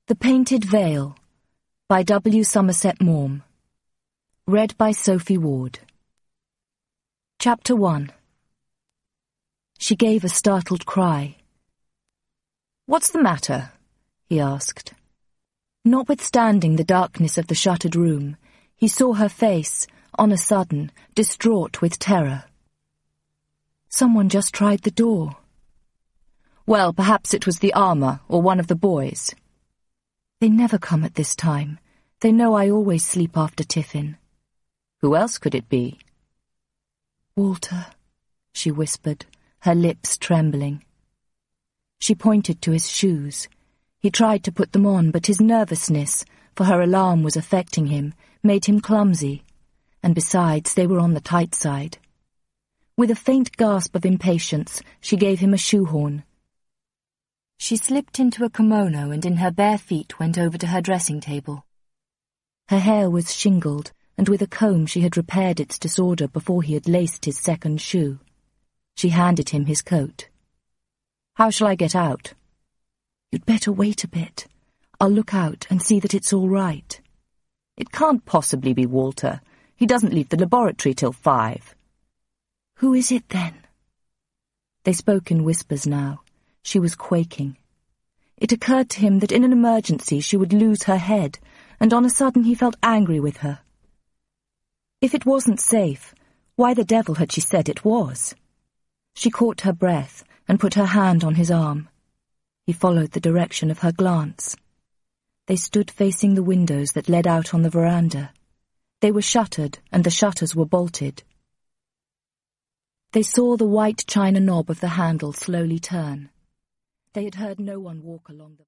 The Painted Veil by W. Somerset Maugham. Read by Sophie Ward. Chapter 1. She gave a startled cry. "What's the matter?" he asked. Notwithstanding the darkness of the shuttered room, he saw her face, on a sudden, distraught with terror. "Someone just tried the door." "Well, perhaps it was the armour or one of the boys." "They never come at this time. They know I always sleep after tiffin." "Who else could it be?" "Walter," she whispered, her lips trembling. She pointed to his shoes. He tried to put them on, but his nervousness, for her alarm was affecting him, made him clumsy, and besides, they were on the tight side. With a faint gasp of impatience, she gave him a shoehorn. She slipped into a kimono and in her bare feet went over to her dressing table. Her hair was shingled, and with a comb she had repaired its disorder before he had laced his second shoe. She handed him his coat. "How shall I get out?" "You'd better wait a bit. I'll look out and see that it's all right." "It can't possibly be Walter. He doesn't leave the laboratory till 5. "Who is it then?" They spoke in whispers now. She was quaking. It occurred to him that in an emergency she would lose her head, and on a sudden he felt angry with her. If it wasn't safe, why the devil had she said it was? She caught her breath and put her hand on his arm. He followed the direction of her glance. They stood facing the windows that led out on the veranda. They were shuttered, and the shutters were bolted. They saw the white china knob of the handle slowly turn. They had heard no one walk along the